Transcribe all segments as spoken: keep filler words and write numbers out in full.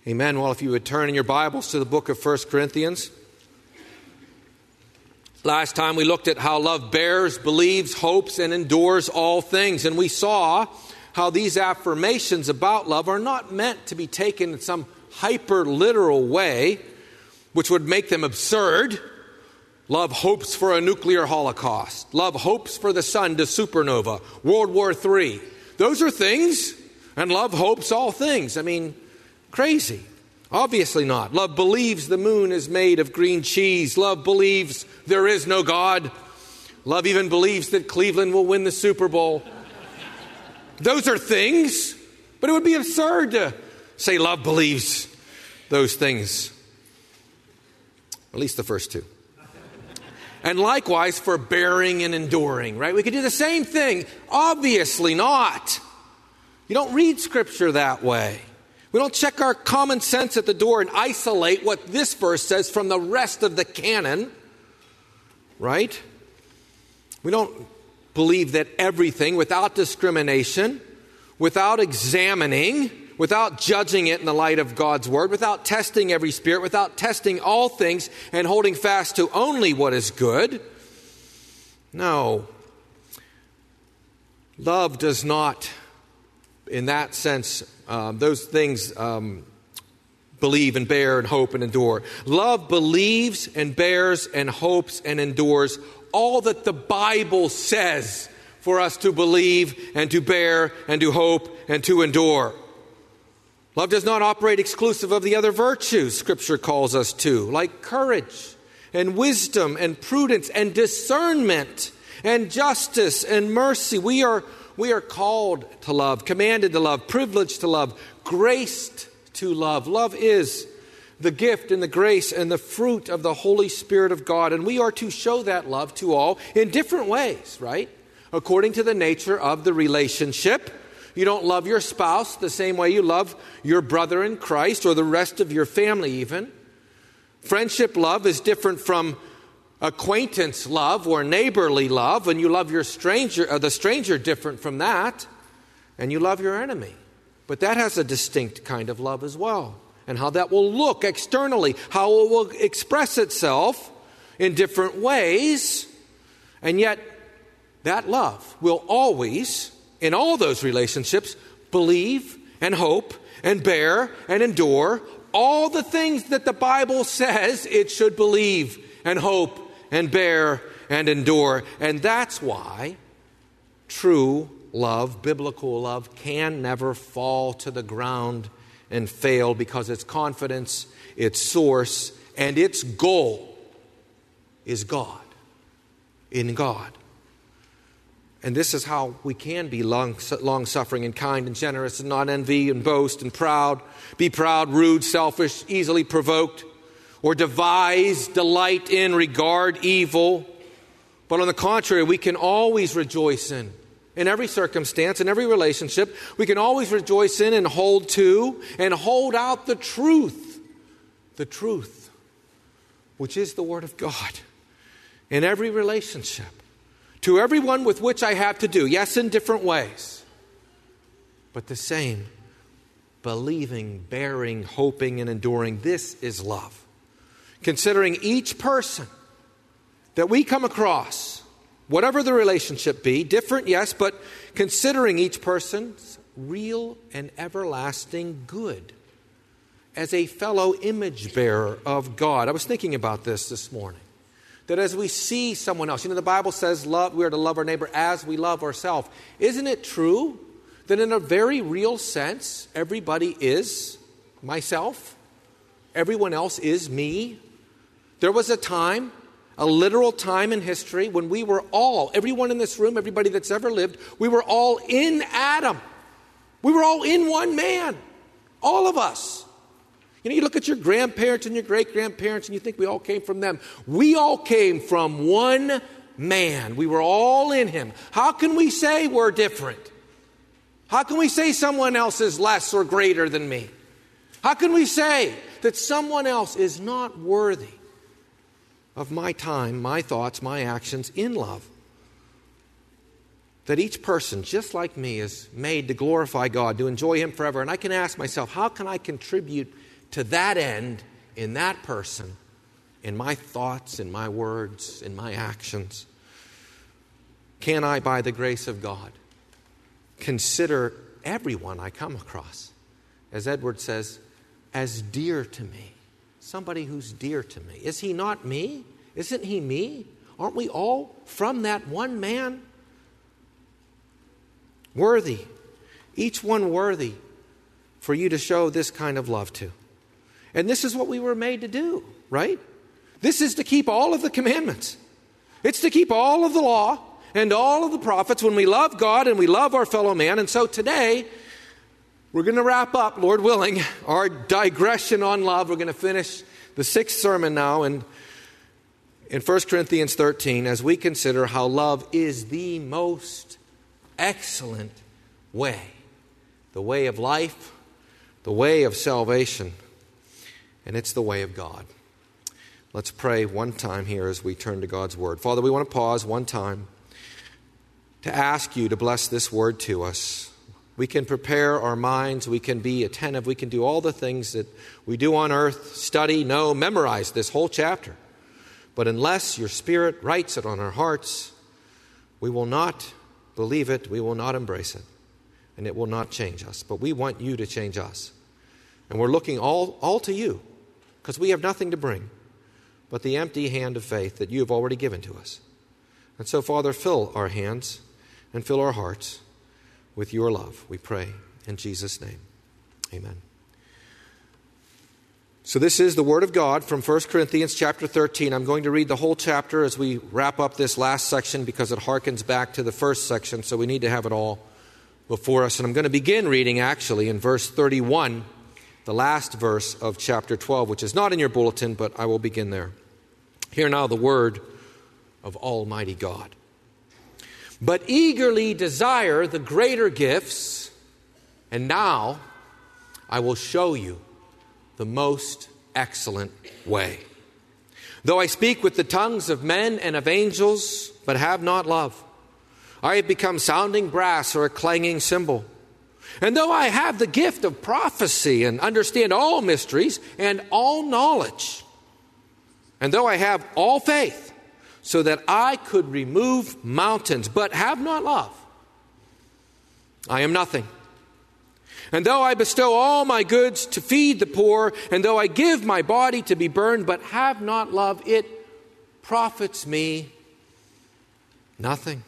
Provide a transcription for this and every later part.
Amen. Well, if you would turn in your Bibles to the book of First Corinthians. Last time we looked at how love bears, believes, hopes, and endures all things. And we saw how these affirmations about love are not meant to be taken in some hyper-literal way, which would make them absurd. Love hopes for a nuclear holocaust. Love hopes for the sun to supernova. World War Three. Those are things, and love hopes all things. I mean, crazy. Obviously not. Love believes the moon is made of green cheese. Love believes there is no God. Love even believes that Cleveland will win the Super Bowl. Those are things, but it would be absurd to say love believes those things. At least the first two. And likewise for bearing and enduring, right? We could do the same thing. Obviously not. You don't read Scripture that way. We don't check our common sense at the door and isolate what this verse says from the rest of the canon, right? We don't believe that everything, without discrimination, without examining, without judging it in the light of God's Word, without testing every spirit, without testing all things and holding fast to only what is good. No. Love does not, in that sense, um, those things um, believe and bear and hope and endure. Love believes and bears and hopes and endures all that the Bible says for us to believe and to bear and to hope and to endure. Love does not operate exclusive of the other virtues Scripture calls us to, like courage and wisdom and prudence and discernment and justice and mercy. We are, we are called to love, commanded to love, privileged to love, graced to love. Love is the gift and the grace and the fruit of the Holy Spirit of God. And we are to show that love to all in different ways, right? According to the nature of the relationship. You don't love your spouse the same way you love your brother in Christ or the rest of your family even. Friendship love is different from acquaintance love or neighborly love. And you love your stranger, or the stranger different from that. And you love your enemy. But that has a distinct kind of love as well. And how that will look externally, how it will express itself in different ways. And yet, that love will always, in all those relationships, believe and hope and bear and endure all the things that the Bible says it should believe and hope and bear and endure. And that's why true love, biblical love, can never fall to the ground and fail, because its confidence, its source, and its goal is God, in God. And this is how we can be long, long-suffering and kind and generous and not envy and boast and proud, be proud, rude, selfish, easily provoked, or devise, delight in, regard evil. But on the contrary, we can always rejoice in. In every circumstance, in every relationship, we can always rejoice in and hold to and hold out the truth. The truth, which is the Word of God. In every relationship. To everyone with which I have to do. Yes, in different ways. But the same. Believing, bearing, hoping, and enduring. This is love. Considering each person that we come across, whatever the relationship be, different, yes, but considering each person's real and everlasting good as a fellow image bearer of God. I was thinking about this this morning. That as we see someone else, you know, the Bible says love, we are to love our neighbor as we love ourselves. Isn't it true that in a very real sense, everybody is myself? Everyone else is me? There was a time, a literal time in history when we were all, everyone in this room, everybody that's ever lived, we were all in Adam. We were all in one man. All of us. You know, you look at your grandparents and your great-grandparents and you think we all came from them. We all came from one man. We were all in him. How can we say we're different? How can we say someone else is less or greater than me? How can we say that someone else is not worthy of my time, my thoughts, my actions in love? That each person, just like me, is made to glorify God, to enjoy Him forever. And I can ask myself, how can I contribute to that end in that person, in my thoughts, in my words, in my actions? Can I, by the grace of God, consider everyone I come across, as Edward says, as dear to me? Somebody who's dear to me. Is he not me? Isn't he me? Aren't we all from that one man? Worthy. Each one worthy for you to show this kind of love to. And this is what we were made to do, right? This is to keep all of the commandments. It's to keep all of the law and all of the prophets when we love God and we love our fellow man. And so today, we're going to wrap up, Lord willing, our digression on love. We're going to finish the sixth sermon now in, in First Corinthians thirteen as we consider how love is the most excellent way, the way of life, the way of salvation, and it's the way of God. Let's pray one time here as we turn to God's Word. Father, we want to pause one time to ask you to bless this Word to us. We can prepare our minds, we can be attentive, we can do all the things that we do on earth, study, know, memorize this whole chapter. But unless your Spirit writes it on our hearts, we will not believe it, we will not embrace it, and it will not change us. But we want you to change us. And we're looking all, all to you, because we have nothing to bring but the empty hand of faith that you have already given to us. And so, Father, fill our hands and fill our hearts with your love, we pray in Jesus' name. Amen. So this is the Word of God from First Corinthians chapter thirteen. I'm going to read the whole chapter as we wrap up this last section because it harkens back to the first section, so we need to have it all before us. And I'm going to begin reading actually in verse thirty-one, the last verse of chapter twelve, which is not in your bulletin, but I will begin there. Hear now the word of Almighty God. But eagerly desire the greater gifts, and now I will show you the most excellent way. Though I speak with the tongues of men and of angels, but have not love, I have become sounding brass or a clanging cymbal. And though I have the gift of prophecy and understand all mysteries and all knowledge, and though I have all faith, so that I could remove mountains, but have not love, I am nothing. And though I bestow all my goods to feed the poor, and though I give my body to be burned, but have not love, it profits me nothing.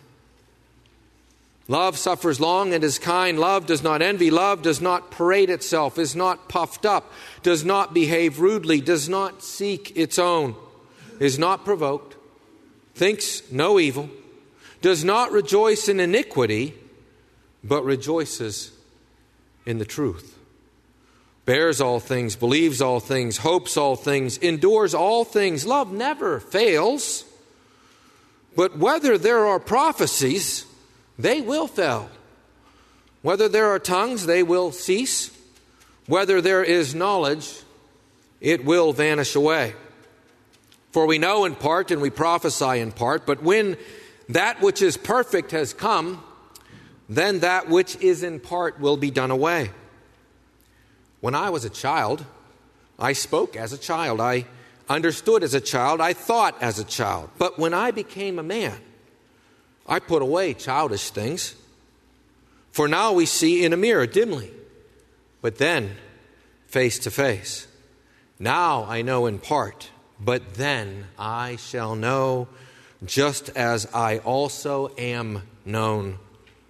Love suffers long and is kind. Love does not envy. Love does not parade itself, is not puffed up, does not behave rudely, does not seek its own, is not provoked, thinks no evil, does not rejoice in iniquity, but rejoices in the truth, bears all things, believes all things, hopes all things, endures all things. Love never fails. But whether there are prophecies, they will fail. Whether there are tongues, they will cease. Whether there is knowledge, it will vanish away. For we know in part and we prophesy in part, but when that which is perfect has come, then that which is in part will be done away. When I was a child, I spoke as a child. I understood as a child. I thought as a child. But when I became a man, I put away childish things. For now we see in a mirror dimly, but then face to face. Now I know in part, but then I shall know just as I also am known.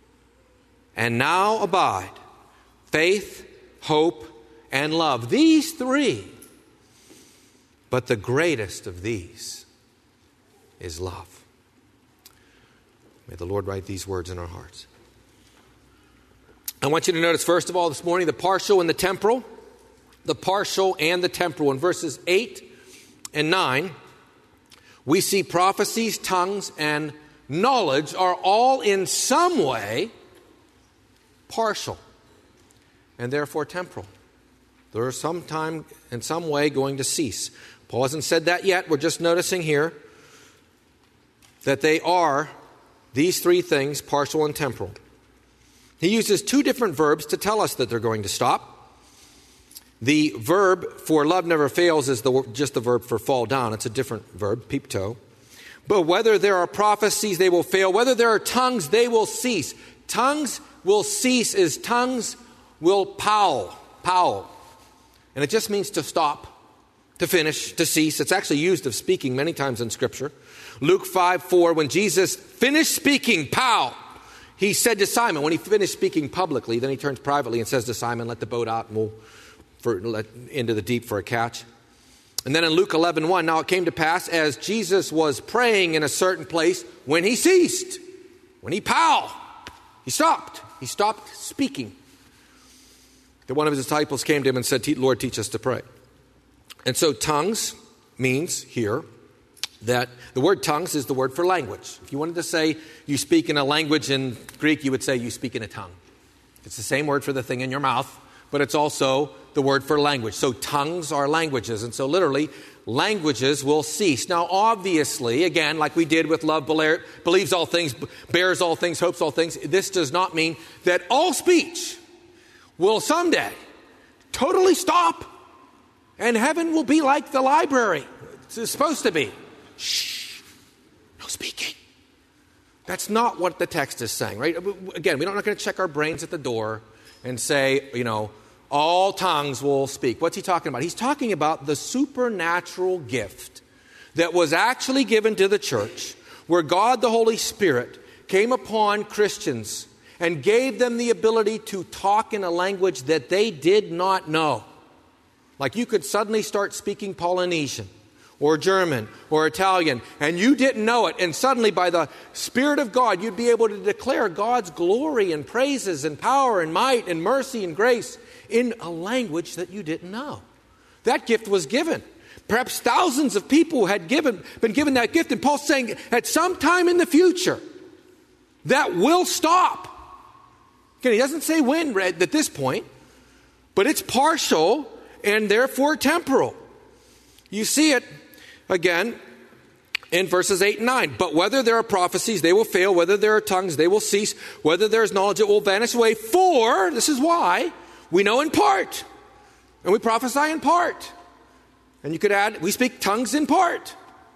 And now abide faith, hope, and love. These three. But the greatest of these is love. May the Lord write these words in our hearts. I want you to notice, first of all, this morning, the partial and the temporal. The partial and the temporal. In verses eight and nine, we see prophecies, tongues, and knowledge are all in some way partial and therefore temporal. They're sometime in some way going to cease. Paul hasn't said that yet. We're just noticing here that they are these three things, partial and temporal. He uses two different verbs to tell us that they're going to stop. The verb for love never fails is the, just the verb for fall down. It's a different verb, pipto. But whether there are prophecies, they will fail. Whether there are tongues, they will cease. Tongues will cease is tongues will pow, pow. And it just means to stop, to finish, to cease. It's actually used of speaking many times in Scripture. Luke five four, when Jesus finished speaking, pow, he said to Simon, when he finished speaking publicly, then he turns privately and says to Simon, let the boat out and we'll for, let, into the deep for a catch. And then in Luke eleven one, now it came to pass as Jesus was praying in a certain place when he ceased, when he pow, he stopped. He stopped speaking. That one of his disciples came to him and said, Lord, teach us to pray. And so tongues means here that the word tongues is the word for language. If you wanted to say you speak in a language in Greek, you would say you speak in a tongue. It's the same word for the thing in your mouth, but it's also the word for language. So tongues are languages. And so literally, languages will cease. Now, obviously, again, like we did with love believes all things, bears all things, hopes all things, this does not mean that all speech will someday totally stop and heaven will be like the library. It's supposed to be. Shh, no speaking. That's not what the text is saying, right? Again, we're not going to check our brains at the door and say, you know, all tongues will speak. What's he talking about? He's talking about the supernatural gift that was actually given to the church, where God the Holy Spirit came upon Christians and gave them the ability to talk in a language that they did not know. Like you could suddenly start speaking Polynesian or German or Italian, and you didn't know it. And suddenly by the Spirit of God, you'd be able to declare God's glory and praises and power and might and mercy and grace in a language that you didn't know. That gift was given. Perhaps thousands of people had given, been given that gift. And Paul's saying at some time in the future, that will stop. Again, he doesn't say when at this point, but it's partial and therefore temporal. You see it again in verses eight and nine. But whether there are prophecies, they will fail. Whether there are tongues, they will cease. Whether there is knowledge, it will vanish away. For, this is why, we know in part, and we prophesy in part. And you could add, we speak tongues in part.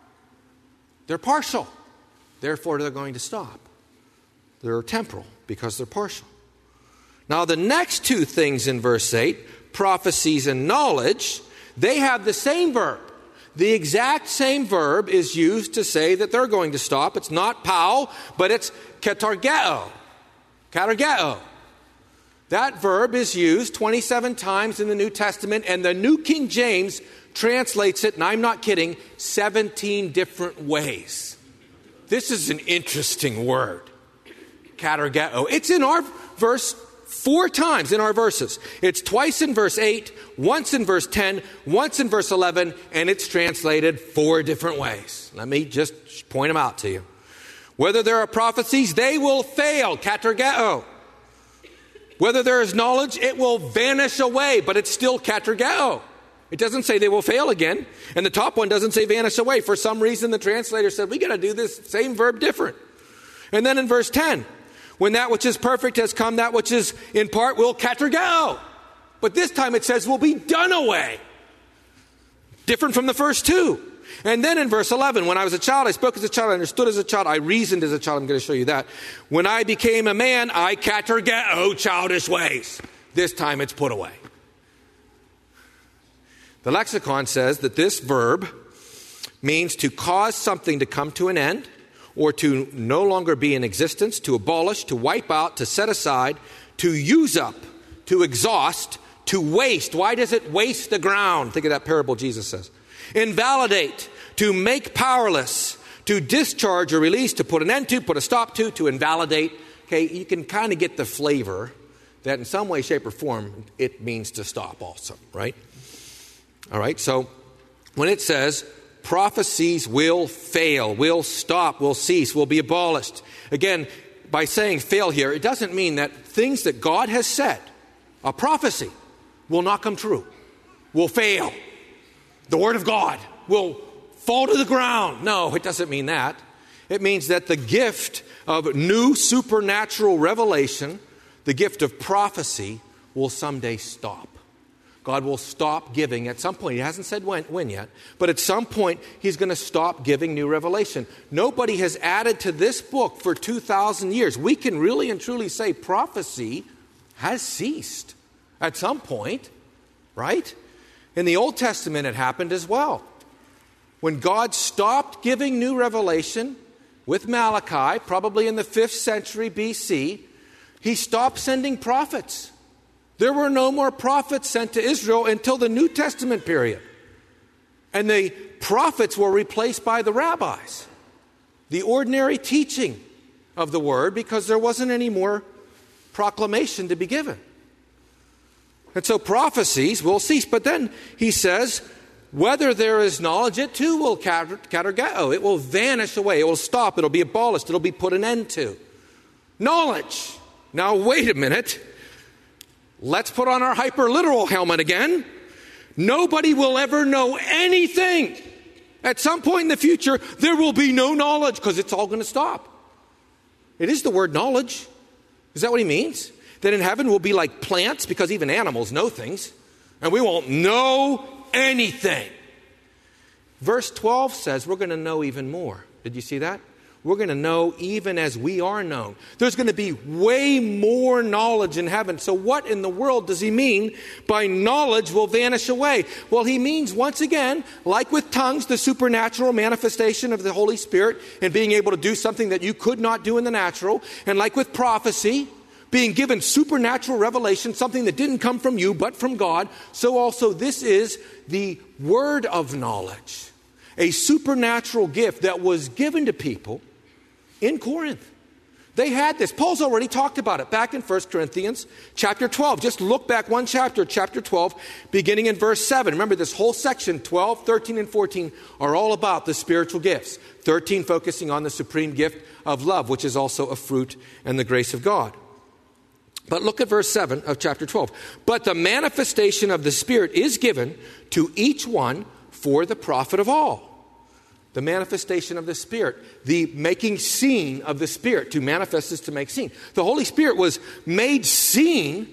They're partial. Therefore, they're going to stop. They're temporal because they're partial. Now, the next two things in verse eight, prophecies and knowledge, they have the same verb. The exact same verb is used to say that they're going to stop. It's not pau, but it's katargeo. Katargeo. That verb is used twenty-seven times in the New Testament, and the New King James translates it, and I'm not kidding, seventeen different ways. This is an interesting word. Katargeo. It's in our verse four times in our verses. It's twice in verse eight, once in verse ten, once in verse eleven, and it's translated four different ways. Let me just point them out to you. Whether there are prophecies, they will fail. Katargeo. Whether there is knowledge, it will vanish away, but it's still katargeo. It doesn't say they will fail again. And the top one doesn't say vanish away. For some reason, the translator said, we got to do this same verb different. And then in verse ten, when that which is perfect has come, that which is in part will katargeo. But this time it says will be done away. Different from the first two. And then in verse eleven, when I was a child, I spoke as a child, I understood as a child, I reasoned as a child. I'm going to show you that. When I became a man, I katargeo childish ways. This time it's put away. The lexicon says that this verb means to cause something to come to an end, or to no longer be in existence, to abolish, to wipe out, to set aside, to use up, to exhaust, to waste. Why does it waste the ground? Think of that parable Jesus says. Invalidate, to make powerless, to discharge or release, to put an end to, put a stop to, to invalidate. Okay, you can kind of get the flavor that in some way, shape, or form, it means to stop also, right? All right, so when it says prophecies will fail, will stop, will cease, will be abolished. Again, by saying fail here, it doesn't mean that things that God has said, a prophecy, will not come true, will fail. The word of God will fall to the ground. No, it doesn't mean that. It means that the gift of new supernatural revelation, the gift of prophecy, will someday stop. God will stop giving at some point. He hasn't said when, when yet, but at some point he's going to stop giving new revelation. Nobody has added to this book for two thousand years. We can really and truly say prophecy has ceased at some point, right? In the Old Testament it happened as well. When God stopped giving new revelation with Malachi, probably in the fifth century B C, he stopped sending prophets. There were no more prophets sent to Israel until the New Testament period. And the prophets were replaced by the rabbis, the ordinary teaching of the word, because there wasn't any more proclamation to be given. And so prophecies will cease. But then he says, whether there is knowledge, it too will katergeo. It will vanish away. It will stop. It will be abolished. It will be put an end to. Knowledge. Now wait a minute. Let's put on our hyper-literal helmet again. Nobody will ever know anything. At some point in the future, there will be no knowledge because it's all going to stop. It is the word knowledge. Is that what he means? That in heaven we'll be like plants because even animals know things. And we won't know anything. Verse twelve says we're going to know even more. Did you see that? We're going to know even as we are known. There's going to be way more knowledge in heaven. So what in the world does he mean by knowledge will vanish away? Well, he means, once again, like with tongues, the supernatural manifestation of the Holy Spirit and being able to do something that you could not do in the natural. And like with prophecy, being given supernatural revelation, something that didn't come from you but from God. So also this is the word of knowledge, a supernatural gift that was given to people in Corinth. They had this. Paul's already talked about it back in First Corinthians chapter twelve. Just look back one chapter, chapter twelve, beginning in verse seven. Remember, this whole section, twelve, thirteen, and fourteen, are all about the spiritual gifts. thirteen focusing on the supreme gift of love, which is also a fruit and the grace of God. But look at verse seven of chapter twelve. But the manifestation of the Spirit is given to each one for the profit of all. The manifestation of the Spirit, the making seen of the Spirit. To manifest is to make seen. The Holy Spirit was made seen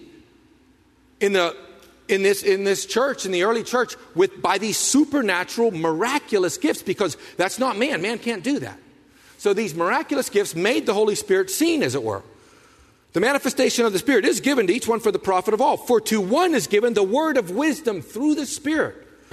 in the in this in this church, in the early church, with by these supernatural, miraculous gifts, because that's not man. Man can't do that. So these miraculous gifts made the Holy Spirit seen, as it were. The manifestation of the Spirit is given to each one for the profit of all. For to one is given the word of wisdom through the Spirit.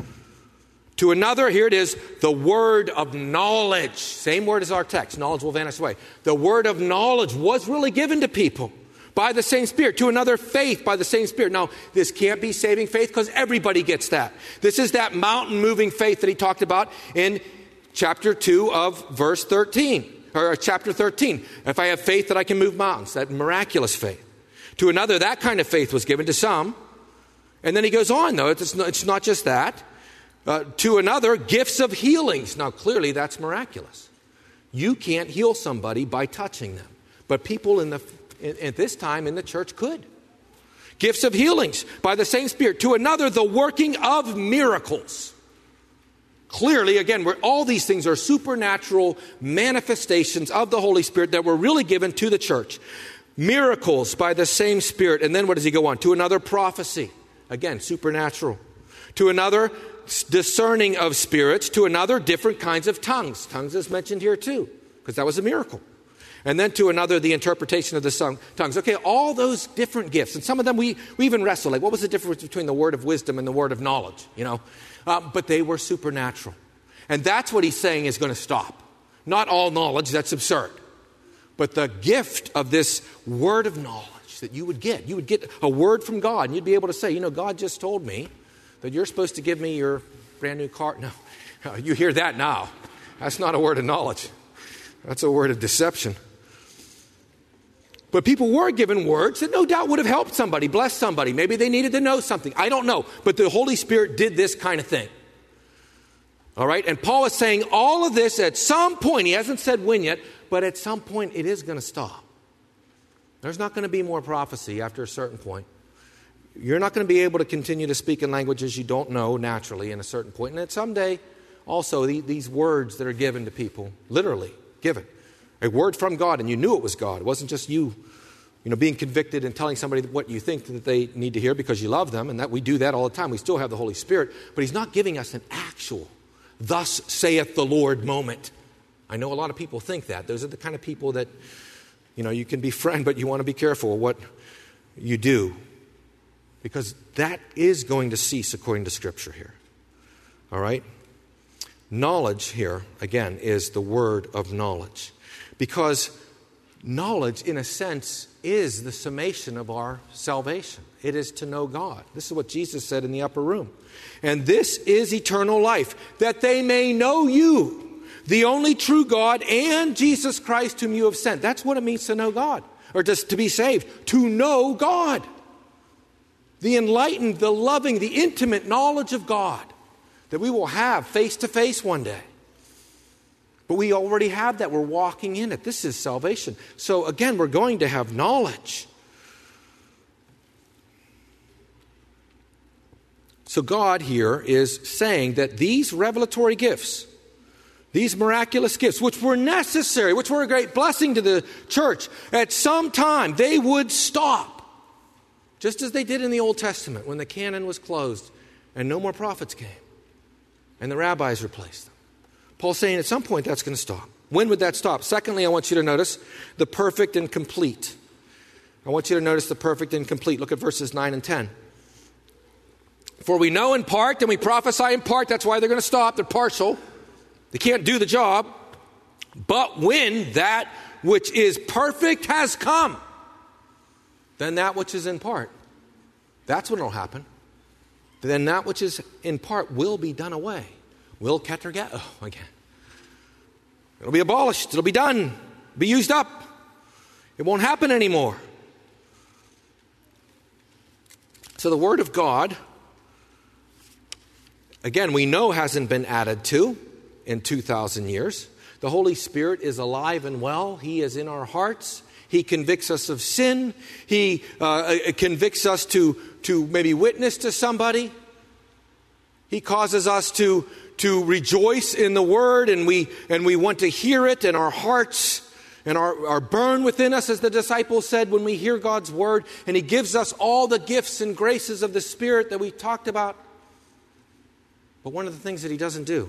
To another, here it is, the word of knowledge. Same word as our text. Knowledge will vanish away. The word of knowledge was really given to people by the same Spirit. To another, faith by the same Spirit. Now, this can't be saving faith because everybody gets that. This is that mountain-moving faith that he talked about in chapter two of verse thirteen. Or chapter thirteen. If I have faith that I can move mountains. That miraculous faith. To another, that kind of faith was given to some. And then he goes on, though. It's not, it's not just that. Uh, to another, gifts of healings. Now, clearly, that's miraculous. You can't heal somebody by touching them. But people in the in, at this time in the church could. Gifts of healings by the same Spirit. To another, the working of miracles. Clearly, again, we're, all these things are supernatural manifestations of the Holy Spirit that were really given to the church. Miracles by the same Spirit. And then what does he go on? To another, prophecy. Again, supernatural. To another, discerning of spirits. To another, different kinds of tongues. Tongues is mentioned here too, because that was a miracle. And then to another, the interpretation of the tongues. Okay, all those different gifts. And some of them we, we even wrestle. Like, what was the difference between the word of wisdom and the word of knowledge? You know, uh, but they were supernatural. And that's what he's saying is going to stop. Not all knowledge, that's absurd. But the gift of this word of knowledge that you would get. You would get a word from God, and you'd be able to say, you know, God just told me that you're supposed to give me your brand new car. No, you hear that now. That's not a word of knowledge. That's a word of deception. But people were given words that no doubt would have helped somebody, blessed somebody. Maybe they needed to know something. I don't know. But the Holy Spirit did this kind of thing. All right? And Paul is saying all of this at some point. He hasn't said when yet, but at some point it is going to stop. There's not going to be more prophecy after a certain point. You're not going to be able to continue to speak in languages you don't know naturally in a certain point. And at someday, also, the, these words that are given to people, literally given, a word from God, and you knew it was God. It wasn't just you you know, being convicted and telling somebody what you think that they need to hear because you love them, and that we do that all the time. We still have the Holy Spirit, but he's not giving us an actual, thus saith the Lord moment. I know a lot of people think that. Those are the kind of people that, you know, you can befriend, but you want to be careful what you do, because that is going to cease according to Scripture here. All right? Knowledge here, again, is the word of knowledge. Because knowledge, in a sense, is the summation of our salvation. It is to know God. This is what Jesus said in the upper room. And this is eternal life, that they may know you, the only true God, and Jesus Christ whom you have sent. That's what it means to know God, or just to be saved, to know God. The enlightened, the loving, the intimate knowledge of God that we will have face to face one day. But we already have that. We're walking in it. This is salvation. So again, we're going to have knowledge. So God here is saying that these revelatory gifts, these miraculous gifts, which were necessary, which were a great blessing to the church, at some time they would stop. Just as they did in the Old Testament when the canon was closed and no more prophets came and the rabbis replaced them. Paul's saying at some point that's going to stop. When would that stop? Secondly, I want you to notice the perfect and complete. I want you to notice the perfect and complete. Look at verses nine and ten. For we know in part and we prophesy in part. That's why they're going to stop. They're partial. They can't do the job. But when that which is perfect has come, then that which is in part, that's when it'll happen. Then that which is in part will be done away. Will ketergeo again. It'll be abolished. It'll be done. Be used up. It won't happen anymore. So the Word of God, again, we know hasn't been added to in two thousand years. The Holy Spirit is alive and well. He is in our hearts. He convicts us of sin. He uh, convicts us to, to maybe witness to somebody. He causes us to, to rejoice in the Word, and we, and we want to hear it, and our hearts and our, our burn within us, as the disciples said, when we hear God's Word. And He gives us all the gifts and graces of the Spirit that we talked about. But one of the things that He doesn't do,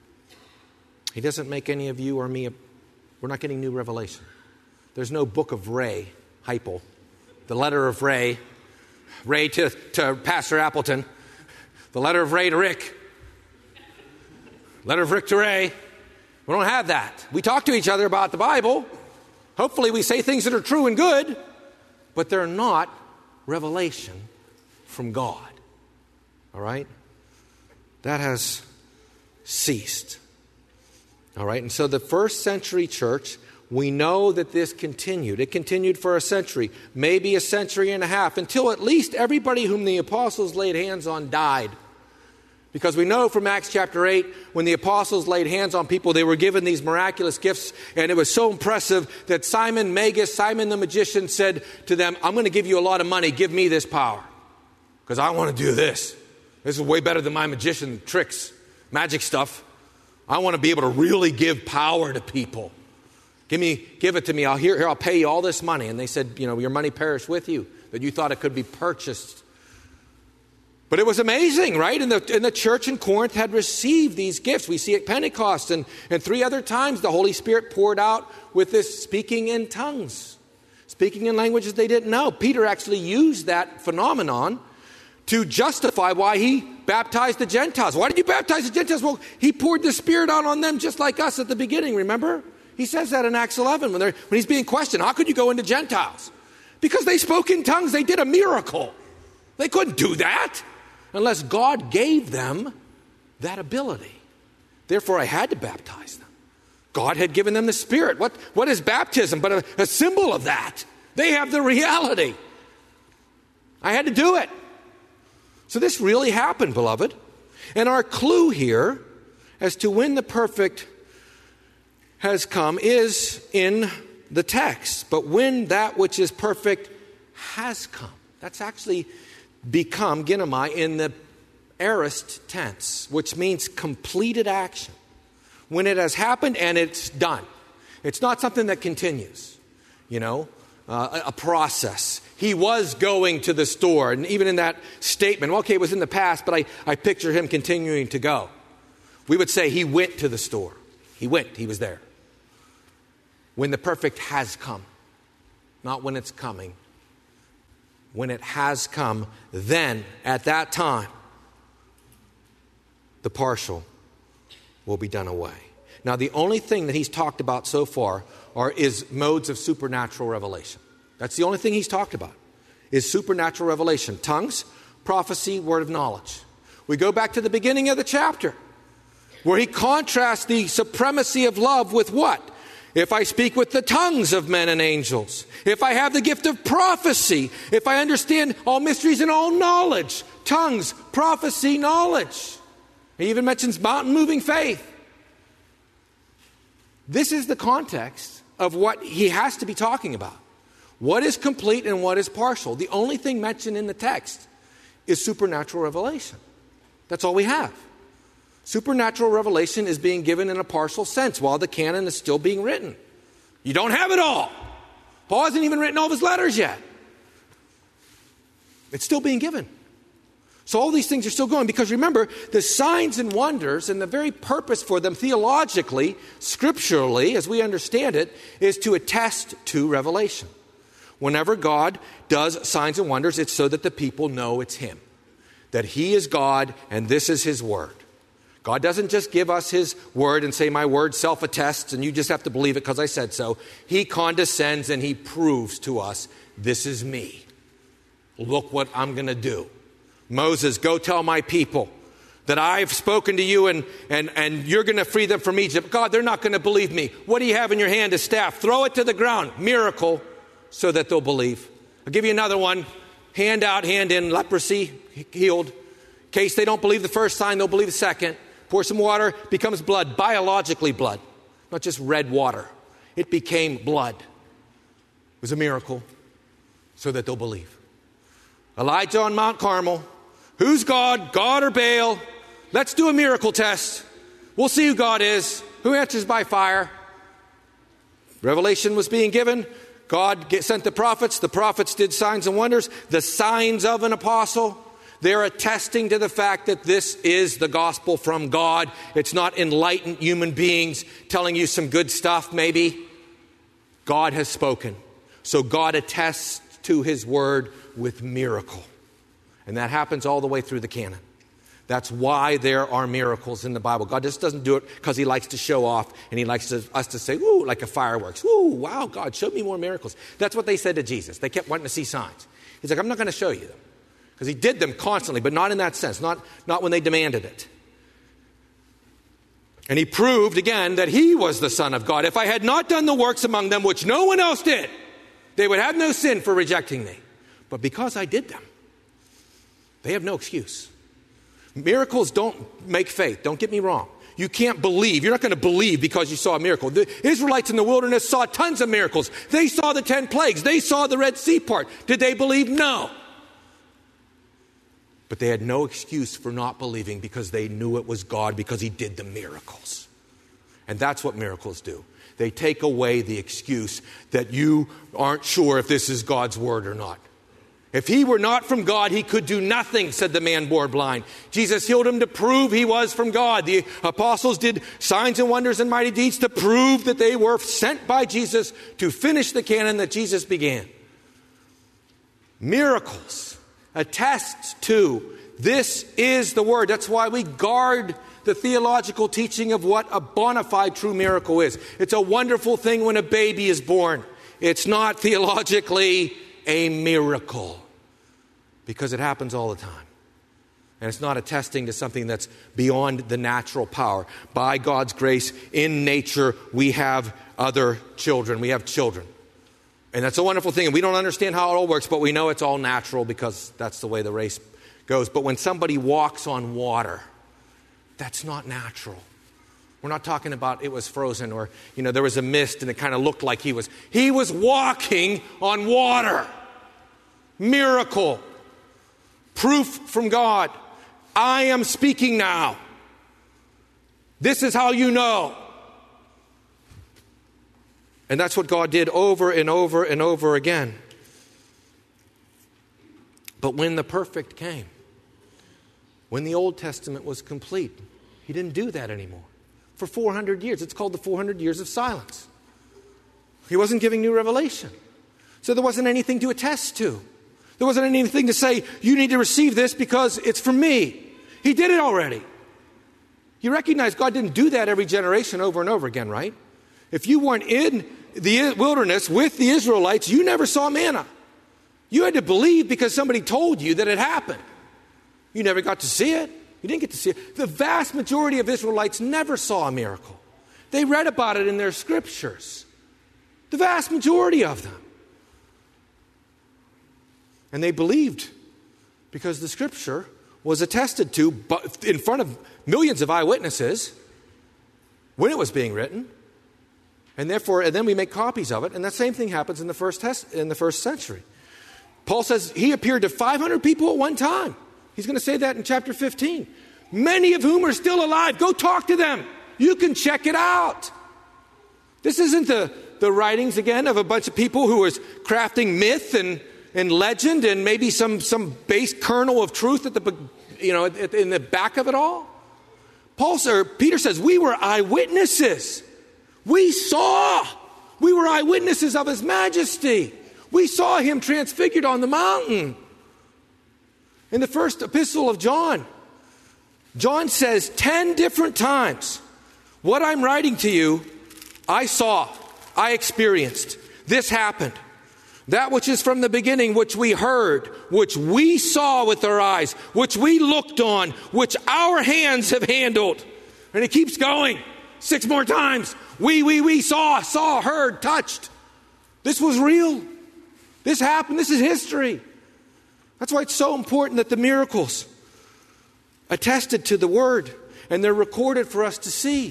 He doesn't make any of you or me, a, we're not getting new revelation. There's no book of Ray, Hypel, the letter of Ray, Ray to, to Pastor Appleton, the letter of Ray to Rick, letter of Rick to Ray. We don't have that. We talk to each other about the Bible. Hopefully we say things that are true and good, but they're not revelation from God. All right? That has ceased. All right? And so the first century church, we know that this continued. It continued for a century, maybe a century and a half, until at least everybody whom the apostles laid hands on died. Because we know from Acts chapter eight, when the apostles laid hands on people, they were given these miraculous gifts, and it was so impressive that Simon Magus, Simon the magician, said to them, I'm going to give you a lot of money, give me this power, because I want to do this. This is way better than my magician tricks, magic stuff. I want to be able to really give power to people. Give me, give it to me. I'll here, here, I'll pay you all this money. And they said, you know, your money perished with you, that you thought it could be purchased. But it was amazing, right? And the, and the church in Corinth had received these gifts. We see at Pentecost, and, and three other times the Holy Spirit poured out with this speaking in tongues, speaking in languages they didn't know. Peter actually used that phenomenon to justify why he baptized the Gentiles. Why did you baptize the Gentiles? Well, he poured the Spirit out on them just like us at the beginning, remember? He says that in Acts eleven when, they're, when he's being questioned. How could you go into Gentiles? Because they spoke in tongues. They did a miracle. They couldn't do that unless God gave them that ability. Therefore, I had to baptize them. God had given them the Spirit. What, what is baptism but a, a symbol of that? They have the reality. I had to do it. So this really happened, beloved. And our clue here as to when the perfect has come is in the text. But when that which is perfect has come. That's actually become, ginomai, in the aorist tense, which means completed action. When it has happened and it's done. It's not something that continues. You know, uh, a process. He was going to the store. And even in that statement, okay, it was in the past, but I, I picture him continuing to go. We would say he went to the store. He went. He was there. When the perfect has come, not when it's coming. When it has come, then at that time, the partial will be done away. Now, the only thing that he's talked about so far are is modes of supernatural revelation. That's the only thing he's talked about, is supernatural revelation. Tongues, prophecy, word of knowledge. We go back to the beginning of the chapter, where he contrasts the supremacy of love with what? If I speak with the tongues of men and angels, if I have the gift of prophecy, if I understand all mysteries and all knowledge, tongues, prophecy, knowledge. He even mentions mountain-moving faith. This is the context of what he has to be talking about. What is complete and what is partial? The only thing mentioned in the text is supernatural revelation. That's all we have. Supernatural revelation is being given in a partial sense while the canon is still being written. You don't have it all. Paul hasn't even written all of his letters yet. It's still being given. So all these things are still going, because remember, the signs and wonders and the very purpose for them theologically, scripturally, as we understand it, is to attest to revelation. Whenever God does signs and wonders, it's so that the people know it's him, that he is God and this is his word. God doesn't just give us his word and say, my word self-attests and you just have to believe it because I said so. He condescends and he proves to us, this is me. Look what I'm going to do. Moses, go tell my people that I've spoken to you and, and, and you're going to free them from Egypt. God, they're not going to believe me. What do you have in your hand? A staff. Throw it to the ground. Miracle, so that they'll believe. I'll give you another one. Hand out, hand in, leprosy, healed. In case they don't believe the first sign, they'll believe the second. Pour some water, becomes blood, biologically blood, not just red water. It became blood. It was a miracle, so that they'll believe. Elijah on Mount Carmel. Who's God? God or Baal? Let's do a miracle test. We'll see who God is. Who answers by fire? Revelation was being given. God sent the prophets. The prophets did signs and wonders. The signs of an apostle. They're attesting to the fact that this is the gospel from God. It's not enlightened human beings telling you some good stuff, maybe. God has spoken. So God attests to his word with miracle. And that happens all the way through the canon. That's why there are miracles in the Bible. God just doesn't do it because he likes to show off and he likes to, us to say, ooh, like a fireworks. Ooh, wow, God, show me more miracles. That's what they said to Jesus. They kept wanting to see signs. He's like, I'm not going to show you them. Because he did them constantly, but not in that sense, not, not when they demanded it. And he proved again that he was the Son of God. If I had not done the works among them, which no one else did, they would have no sin for rejecting me. But because I did them, they have no excuse. Miracles don't make faith. Don't get me wrong. You can't believe. You're not going to believe because you saw a miracle. The Israelites in the wilderness saw tons of miracles. They saw the ten plagues. They saw the Red Sea part. Did they believe? No. But they had no excuse for not believing because they knew it was God because he did the miracles. And that's what miracles do. They take away the excuse that you aren't sure if this is God's word or not. If he were not from God, he could do nothing, said the man born blind. Jesus healed him to prove he was from God. The apostles did signs and wonders and mighty deeds to prove that they were sent by Jesus to finish the canon that Jesus began. Miracles attests to this is the word. That's why we guard the theological teaching of what a bona fide true miracle is. It's a wonderful thing when a baby is born. It's not theologically a miracle because it happens all the time. And it's not attesting to something that's beyond the natural power. By God's grace, in nature, we have other children. We have children. And that's a wonderful thing. And we don't understand how it all works, but we know it's all natural because that's the way the race goes. But when somebody walks on water, that's not natural. We're not talking about it was frozen or, you know, there was a mist and it kind of looked like he was. He was walking on water. Miracle. Proof from God. I am speaking now. This is how you know. And that's what God did over and over and over again. But when the perfect came, when the Old Testament was complete, he didn't do that anymore. For four hundred years. It's called the four hundred years of silence. He wasn't giving new revelation. So there wasn't anything to attest to. There wasn't anything to say, you need to receive this because it's from me. He did it already. You recognize God didn't do that every generation over and over again, right? If you weren't in the wilderness with the Israelites, you never saw manna. You had to believe because somebody told you that it happened. You never got to see it. You didn't get to see it. The vast majority of Israelites never saw a miracle. They read about it in their scriptures. The vast majority of them. And they believed because the scripture was attested to in front of millions of eyewitnesses when it was being written. And therefore, and then we make copies of it. And that same thing happens in the first test, in the first century. Paul says he appeared to five hundred people at one time. He's going to say that in chapter fifteen. Many of whom are still alive. Go talk to them. You can check it out. This isn't the, the writings, again, of a bunch of people who was crafting myth and, and legend and maybe some, some base kernel of truth at the, you know, in the back of it all. Paul, or Peter says, we were eyewitnesses. We saw. We were eyewitnesses of his majesty. We saw him transfigured on the mountain. In the first epistle of John, John says ten different times, what I'm writing to you, I saw, I experienced. This happened. That which is from the beginning, which we heard, which we saw with our eyes, which we looked on, which our hands have handled. And it keeps going. Six more times. We, we, we saw, saw, heard, touched. This was real. This happened. This is history. That's why it's so important that the miracles attested to the word and they're recorded for us to see.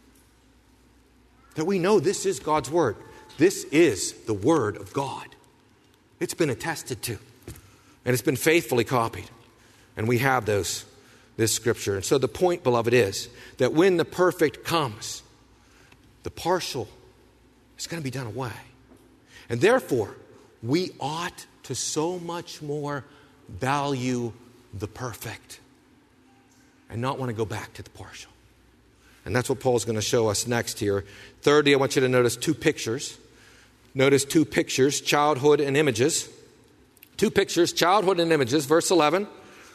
That we know this is God's word. This is the word of God. It's been attested to. And it's been faithfully copied. And we have those, this scripture. And so the point, beloved, is that when the perfect comes, the partial is going to be done away. And therefore, we ought to so much more value the perfect and not want to go back to the partial. And that's what Paul's going to show us next here. Thirdly, I want you to notice two pictures. Notice two pictures, childhood and images. Two pictures, childhood and images. Verse eleven.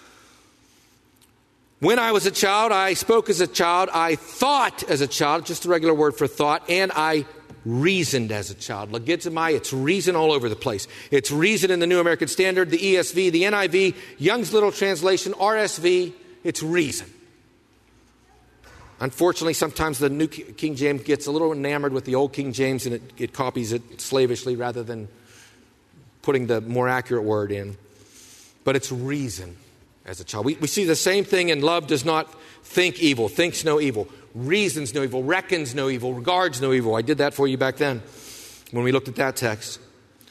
When I was a child, I spoke as a child. I thought as a child, just a regular word for thought, and I reasoned as a child. Logizomai, it's reason all over the place. It's reason in the New American Standard, the E S V, the N I V, Young's Little Translation, R S V. It's reason. Unfortunately, sometimes the New King James gets a little enamored with the Old King James and it, it copies it slavishly rather than putting the more accurate word in. But it's reason as a child. We, we see the same thing in love does not think evil, thinks no evil, reasons no evil, reckons no evil, regards no evil. I did that for you back then when we looked at that text.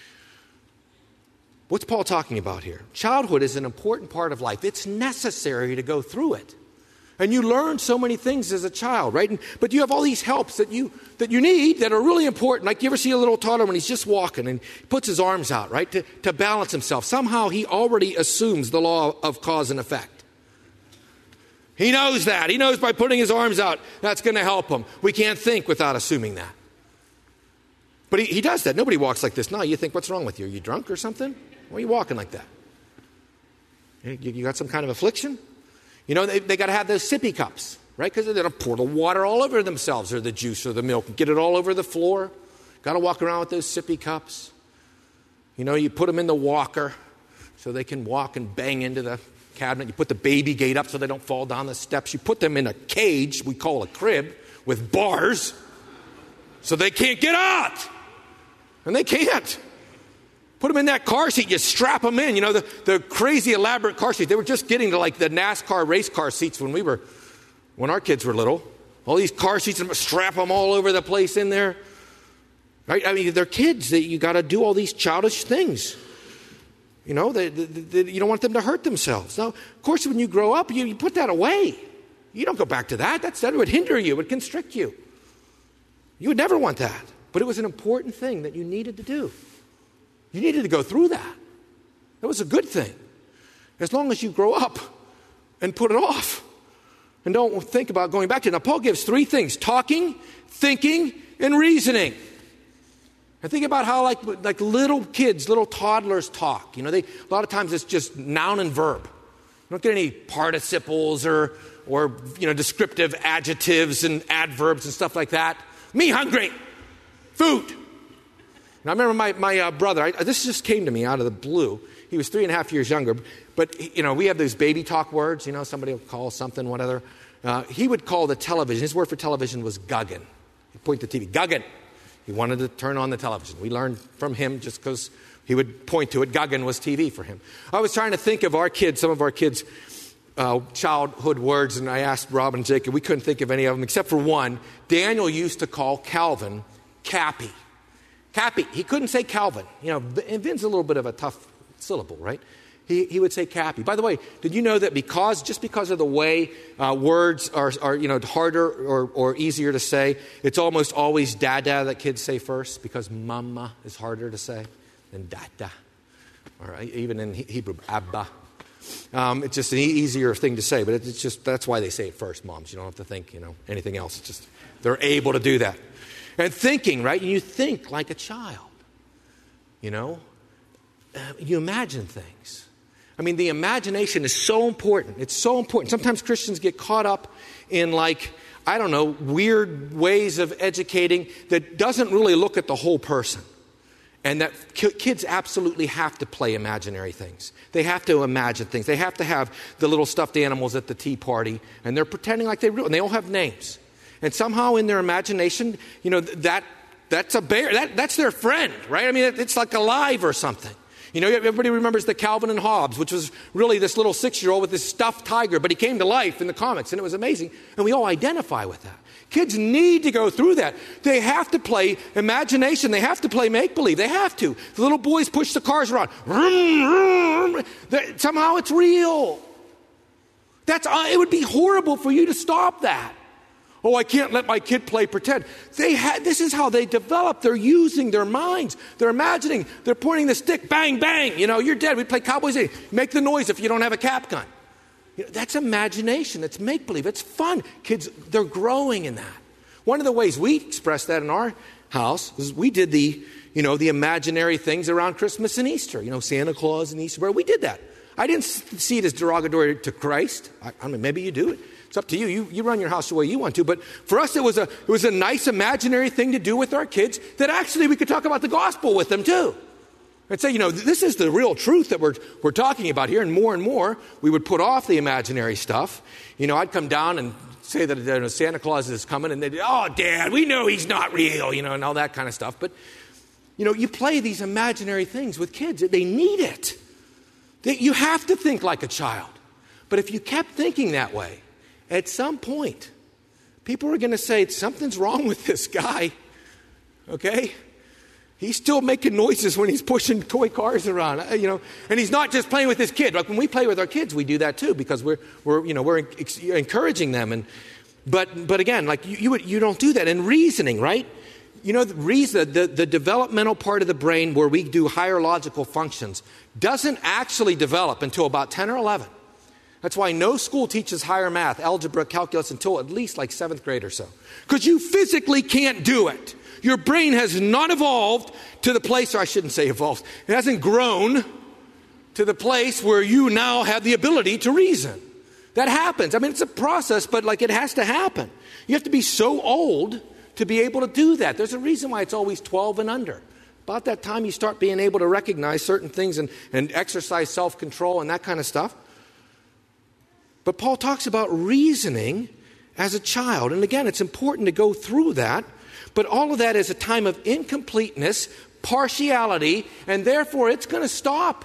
What's Paul talking about here? Childhood is an important part of life. It's necessary to go through it. And you learn so many things as a child, right? And, but you have all these helps that you that you need that are really important. Like you ever see a little toddler when he's just walking and he puts his arms out, right, to, to balance himself. Somehow he already assumes the law of cause and effect. He knows that. He knows by putting his arms out, that's going to help him. We can't think without assuming that. But he, he does that. Nobody walks like this. No, you think, what's wrong with you? Are you drunk or something? Why are you walking like that? You, you got some kind of affliction? You know, they, they got to have those sippy cups, right? Because they're going to pour the water all over themselves or the juice or the milk and get it all over the floor. Got to walk around with those sippy cups. You know, you put them in the walker so they can walk and bang into the cabinet. You put the baby gate up so they don't fall down the steps. You put them in a cage, we call a crib, with bars so they can't get out. And they can't. Put them in that car seat, you strap them in. You know, the, the crazy elaborate car seats. They were just getting to like the NASCAR race car seats when we were, when our kids were little. All these car seats, and strap them all over the place in there. Right? I mean, they're kids. They, you got to do all these childish things. You know, they, they, they, you don't want them to hurt themselves. Now, of course, when you grow up, you, you put that away. You don't go back to that. That's, that would hinder you. It would constrict you. You would never want that. But it was an important thing that you needed to do. You needed to go through that. That was a good thing. As long as you grow up and put it off and don't think about going back to it. Now, Paul gives three things: talking, thinking, and reasoning. And think about how like, like little kids, little toddlers talk. You know, they, a lot of times it's just noun and verb. You don't get any participles or, or you know, descriptive adjectives and adverbs and stuff like that. Me hungry. Food. And I remember my, my uh, brother, I, this just came to me out of the blue. He was three and a half years younger. But, you know, we have those baby talk words. You know, somebody will call something, whatever. Uh, he would call the television. His word for television was guggin. He'd point to the T V. Guggin. He wanted to turn on the television. We learned from him just because he would point to it. Guggin was T V for him. I was trying to think of our kids, some of our kids' uh, childhood words, and I asked Rob and Jacob. We couldn't think of any of them except for one. Daniel used to call Calvin Cappy. Cappy. He couldn't say Calvin. You know, Vin's a little bit of a tough syllable, right? He, he would say Cappy. By the way, did you know that because just because of the way uh, words are, are you know harder or, or easier to say, it's almost always Dada that kids say first, because Mama is harder to say than Dada. All right, even in Hebrew, Abba. Um, it's just an e- easier thing to say, but it's just that's why they say it first, moms. You don't have to think, you know, anything else. It's just they're able to do that. And thinking, right? You think like a child. You know, uh, you imagine things. I mean, the imagination is so important. It's so important. Sometimes Christians get caught up in, like, I don't know, weird ways of educating that doesn't really look at the whole person. And that ki- kids absolutely have to play imaginary things. They have to imagine things. They have to have the little stuffed animals at the tea party, and they're pretending like they real, and they all have names. And somehow in their imagination, you know, that that's a bear. That, that's their friend, right? I mean, it, it's like alive or something. You know, everybody remembers the Calvin and Hobbes, which was really this little six-year-old with this stuffed tiger, but he came to life in the comics, and it was amazing. And we all identify with that. Kids need to go through that. They have to play imagination. They have to play make-believe. They have to. The little boys push the cars around. Vroom, vroom. Somehow it's real. That's, uh, it would be horrible for you to stop that. Oh, I can't let my kid play pretend. They ha- this is how they develop. They're using their minds. They're imagining. They're pointing the stick. Bang, bang. You know, you're dead. We play Cowboys. Make the noise if you don't have a cap gun. You know, that's imagination. That's make-believe. It's fun. Kids, they're growing in that. One of the ways we expressed that in our house is we did the, you know, the imaginary things around Christmas and Easter. You know, Santa Claus and Easter. We did that. I didn't see it as derogatory to Christ. I, I mean, maybe you do it. It's up to you. you. You run your house the way you want to. But for us, it was a it was a nice imaginary thing to do with our kids that actually we could talk about the gospel with them too. And say, you know, this is the real truth that we're we're talking about here. And more and more, we would put off the imaginary stuff. You know, I'd come down and say that you know, Santa Claus is coming. And they'd, oh, Dad, we know he's not real, you know, and all that kind of stuff. But, you know, you play these imaginary things with kids. They need it. They, you have to think like a child. But if you kept thinking that way, at some point, people are going to say, something's wrong with this guy, okay? He's still making noises when he's pushing toy cars around, you know, and he's not just playing with his kid. Like when we play with our kids, we do that too because we're, we're you know, we're ex- encouraging them. And but but again, like you you, you don't do that. And reasoning, right? You know, the reason the, the developmental part of the brain where we do higher logical functions doesn't actually develop until about ten or eleven. That's why no school teaches higher math, algebra, calculus until at least like seventh grade or so. Because you physically can't do it. Your brain has not evolved to the place, or I shouldn't say evolved, it hasn't grown to the place where you now have the ability to reason. That happens. I mean, it's a process, but like it has to happen. You have to be so old to be able to do that. There's a reason why it's always twelve and under. About that time you start being able to recognize certain things and, and exercise self-control and that kind of stuff. But Paul talks about reasoning as a child. And again, it's important to go through that. But all of that is a time of incompleteness, partiality, and therefore it's going to stop.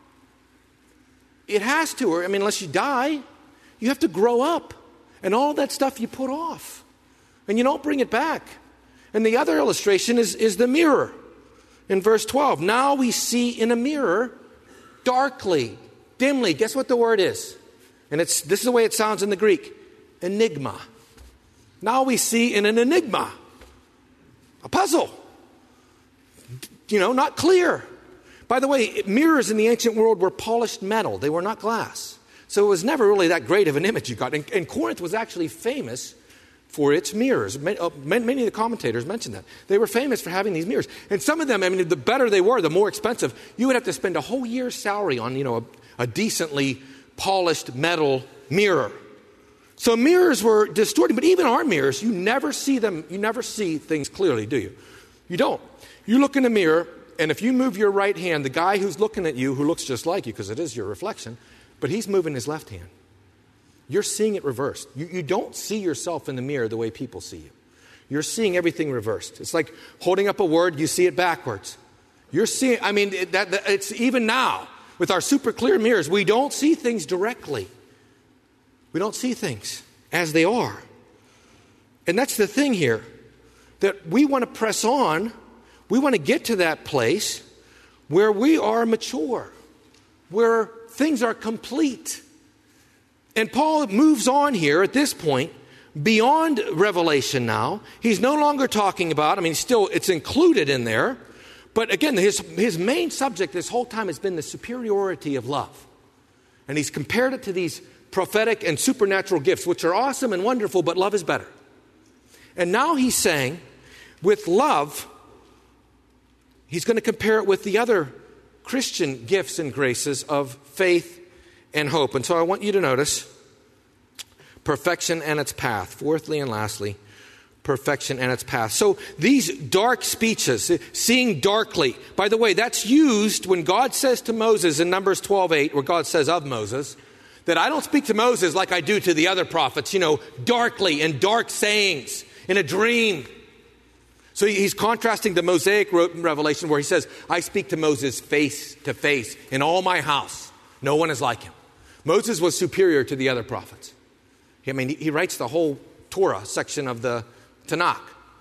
It has to, or I mean, unless you die, you have to grow up. And all that stuff you put off. And you don't bring it back. And the other illustration is, is the mirror. In verse twelve, now we see in a mirror darkly, dimly. Guess what the word is? And it's this is the way it sounds in the Greek. Enigma. Now we see in an enigma. A puzzle. you know, not clear. By the way, mirrors in the ancient world were polished metal. They were not glass. So it was never really that great of an image you got. And, and Corinth was actually famous for its mirrors. Many, uh, many of the commentators mentioned that. They were famous for having these mirrors. And some of them, I mean, the better they were, the more expensive. You would have to spend a whole year's salary on, you know, a, a decently polished metal mirror. So mirrors were distorting, but even our mirrors, you never see them, you never see things clearly, do you? You don't. You look in a mirror, and if you move your right hand, the guy who's looking at you, who looks just like you, because it is your reflection, but he's moving his left hand. You're seeing it reversed. You, you don't see yourself in the mirror the way people see you. You're seeing everything reversed. It's like holding up a word, you see it backwards. You're seeing, I mean, it, that, that, it's even now, with our super clear mirrors, we don't see things directly. We don't see things as they are. And that's the thing here, that we want to press on. We want to get to that place where we are mature, where things are complete. And Paul moves on here at this point beyond Revelation now. He's no longer talking about, I mean, still it's included in there. But again, his, his main subject this whole time has been the superiority of love. And he's compared it to these prophetic and supernatural gifts, which are awesome and wonderful, but love is better. And now he's saying, with love, he's going to compare it with the other Christian gifts and graces of faith and hope. And so I want you to notice perfection and its path. Fourthly and lastly, perfection and its path. So these dark speeches, seeing darkly, by the way, that's used when God says to Moses in Numbers twelve eight, where God says of Moses, that I don't speak to Moses like I do to the other prophets, you know, darkly in dark sayings, in a dream. So he's contrasting the Mosaic revelation where he says, I speak to Moses face to face in all my house. No one is like him. Moses was superior to the other prophets. I mean, he writes the whole Torah section of the Tanakh.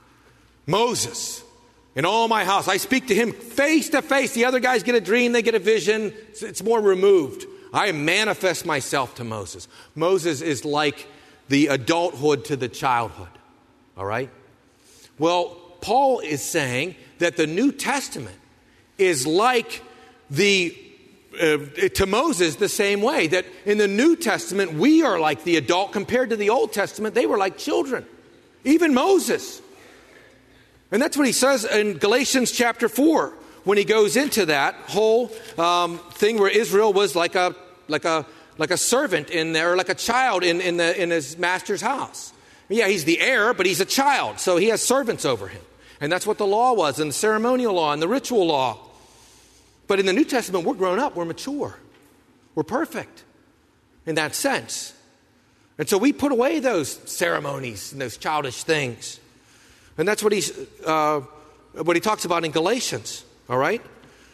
Moses, in all my house, I speak to him face to face. The other guys get a dream, they get a vision. It's more removed. I manifest myself to Moses. Moses is like the adulthood to the childhood. All right? Well, Paul is saying that the New Testament is like the uh, to Moses the same way. That in the New Testament, we are like the adult compared to the Old Testament. They were like children. Even Moses. And that's what he says in Galatians chapter four, when he goes into that whole um, thing where Israel was like a like a like a servant in there, like a child in, in the in his master's house. Yeah, he's the heir, but he's a child, so he has servants over him. And that's what the law was, and the ceremonial law and the ritual law. But in the New Testament, we're grown up, we're mature. We're perfect in that sense. And so we put away those ceremonies and those childish things. And that's what he's uh, what he talks about in Galatians, all right?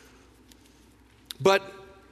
But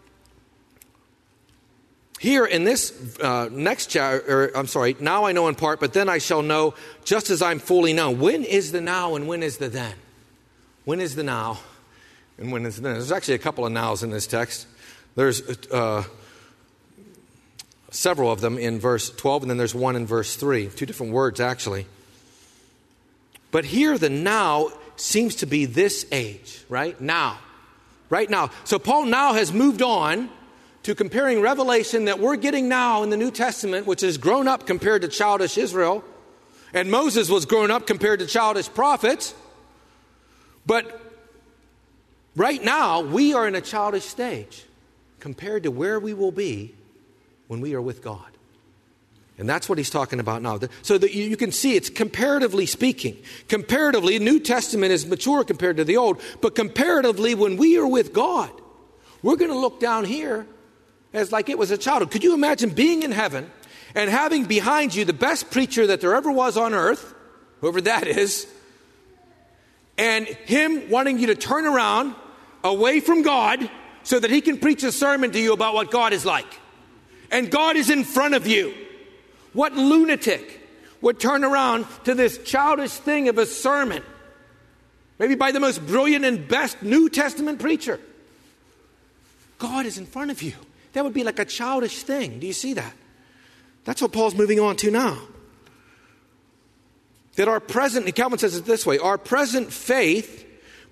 here in this uh, next chapter, I'm sorry, now I know in part, but then I shall know just as I'm fully known. When is the now and when is the then? When is the now and when is the then? There's actually a couple of nows in this text. There's uh, several of them in verse twelve, and then there's one in verse three. Two different words, actually. But here the now seems to be this age, right? Now. Right now. So Paul now has moved on to comparing Revelation that we're getting now in the New Testament, which is grown up compared to childish Israel. And Moses was grown up compared to childish prophets. But right now, we are in a childish stage compared to where we will be when we are with God. And that's what he's talking about now. So that you can see it's comparatively speaking. Comparatively, New Testament is mature compared to the Old. But comparatively, when we are with God, we're going to look down here as like it was a childhood. Could you imagine being in heaven and having behind you the best preacher that there ever was on earth, whoever that is, and him wanting you to turn around away from God so that he can preach a sermon to you about what God is like? And God is in front of you. What lunatic would turn around to this childish thing of a sermon, maybe by the most brilliant and best New Testament preacher? God is in front of you. That would be like a childish thing. Do you see that? That's what Paul's moving on to now. That our present, Calvin says it this way, our present faith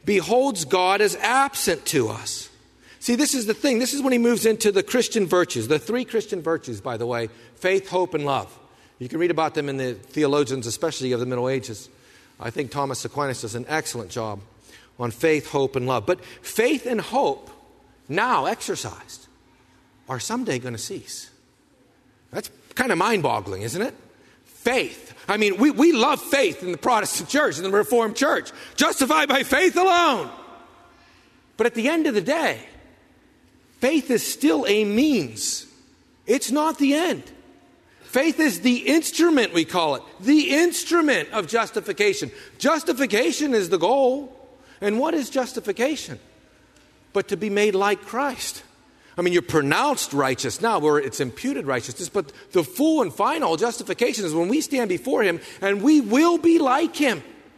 beholds God as absent to us. See, this is the thing. This is when he moves into the Christian virtues. The three Christian virtues, by the way: faith, hope, and love. You can read about them in the theologians, especially of the Middle Ages. I think Thomas Aquinas does an excellent job on faith, hope, and love. But faith and hope, now exercised, are someday going to cease. That's kind of mind-boggling, isn't it? Faith. I mean, we, we love faith in the Protestant church, in the Reformed church. Justified by faith alone. But at the end of the day, faith is still a means. It's not the end. Faith is the instrument, we call it. The instrument of justification. Justification is the goal. And what is justification? But to be made like Christ. I mean, you're pronounced righteous now, where it's imputed righteousness, but the full and final justification is when we stand before him and we will be like him.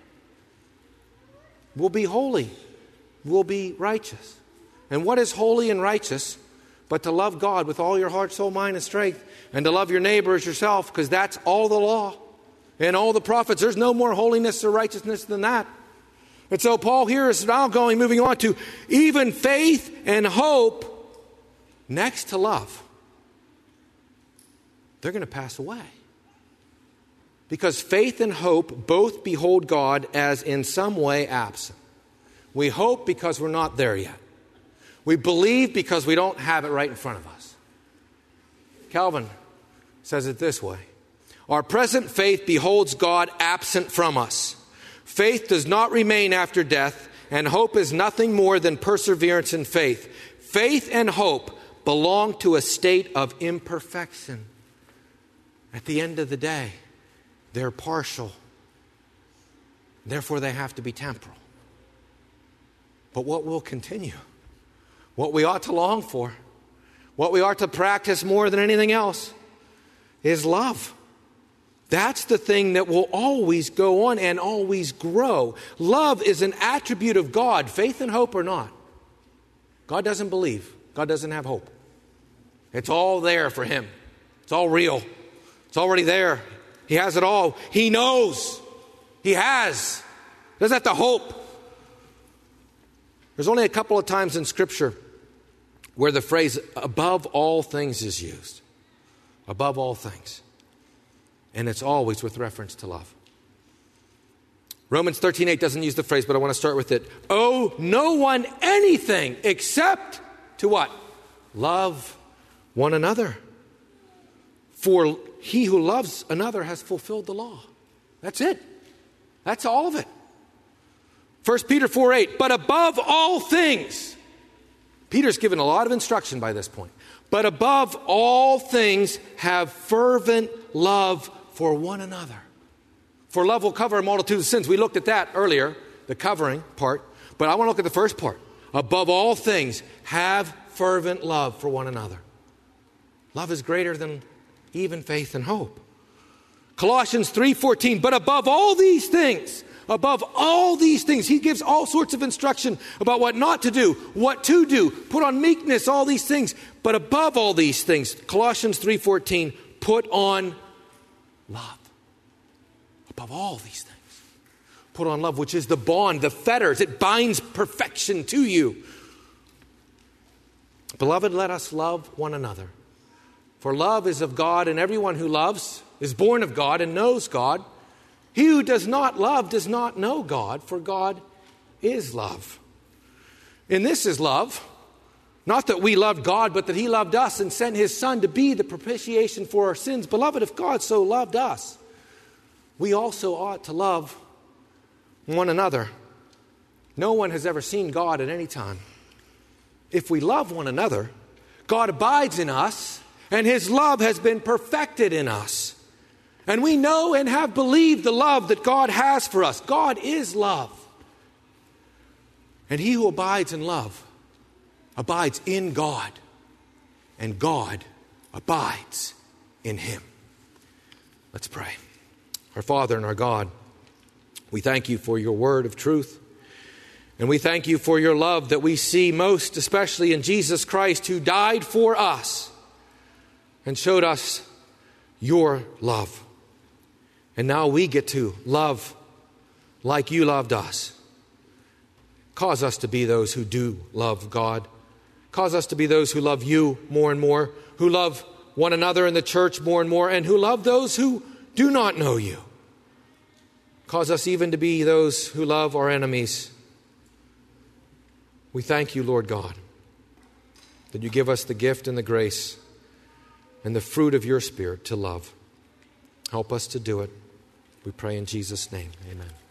We'll be holy. We'll be righteous. And what is holy and righteous but to love God with all your heart, soul, mind, and strength, and to love your neighbor as yourself, because that's all the law and all the prophets. There's no more holiness or righteousness than that. And so Paul here is now going, moving on to even faith and hope next to love. They're going to pass away. Because faith and hope both behold God as in some way absent. We hope because we're not there yet. We believe because we don't have it right in front of us. Calvin says it this way: our present faith beholds God absent from us. Faith does not remain after death, and hope is nothing more than perseverance in faith. Faith and hope belong to a state of imperfection. At the end of the day, they're partial. Therefore, they have to be temporal. But what will continue? What we ought to long for, what we ought to practice more than anything else, is love. That's the thing that will always go on and always grow. Love is an attribute of God, faith and hope or not. God doesn't believe. God doesn't have hope. It's all there for him. It's all real. It's already there. He has it all. He knows. He has. He doesn't have to hope. There's only a couple of times in Scripture where the phrase above all things is used. Above all things. And it's always with reference to love. Romans thirteen eight doesn't use the phrase, but I want to start with it. Owe no one anything except to what? Love one another. For he who loves another has fulfilled the law. That's it. That's all of it. First Peter four eight, but above all things, Peter's given a lot of instruction by this point. But above all things, have fervent love for one another. For love will cover a multitude of sins. We looked at that earlier, the covering part. But I want to look at the first part. Above all things, have fervent love for one another. Love is greater than even faith and hope. Colossians three fourteen, but above all these things, above all these things, he gives all sorts of instruction about what not to do, what to do, put on meekness, all these things. But above all these things, Colossians three fourteen, put on love. Above all these things, put on love, which is the bond, the fetters. It binds perfection to you. Beloved, let us love one another. For love is of God, and everyone who loves is born of God and knows God. He who does not love does not know God, for God is love. And this is love, not that we loved God, but that he loved us and sent his Son to be the propitiation for our sins. Beloved, if God so loved us, we also ought to love one another. No one has ever seen God at any time. If we love one another, God abides in us, and his love has been perfected in us. And we know and have believed the love that God has for us. God is love. And he who abides in love abides in God, and God abides in him. Let's pray. Our Father and our God, we thank you for your word of truth. And we thank you for your love that we see most especially in Jesus Christ, who died for us and showed us your love. And now we get to love like you loved us. Cause us to be those who do love God. Cause us to be those who love you more and more, who love one another in the church more and more, and who love those who do not know you. Cause us even to be those who love our enemies. We thank you, Lord God, that you give us the gift and the grace and the fruit of your Spirit to love. Help us to do it. We pray in Jesus' name. Amen.